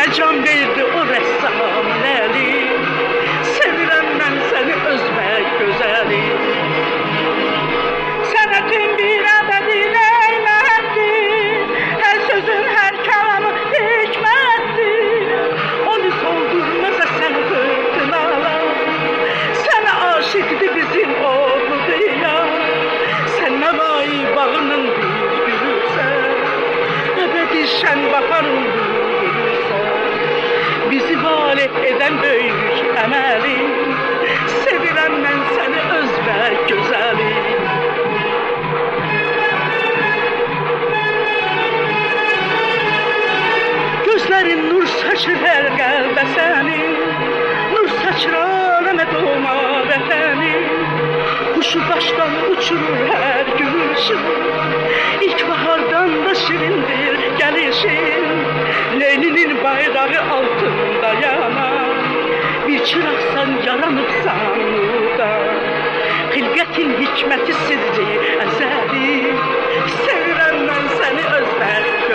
can verdi o rəssamın əli. Sevirəm mən səni özmək gözəli. Sənətin bir ədədi neymətdir, hər sözün, hər kəlamı hikmətdir. Onu soldurmasa sən fırtınalar, sənə aşıqdır bizim oğlu diyar. Sən nəvai bağının bir gülüsən, əbədi şən baharın gülüsən. Bizi valeh edən böyük əməli, sevirəm mən səni özbək gözəli. Gözlərin nur saçır hər qəlbə sənin, nur saçır aləmə doğma vətənin. Kuşu başdan uçurur hər gülüşün, İlkbahardan da şirindir gəlişin. Leylinin bayrağı altında yanar, bir çıraqsan yaranıbsan nurda. Xilqətin hikməti sirri əzəli, sevirəm mən səni özbək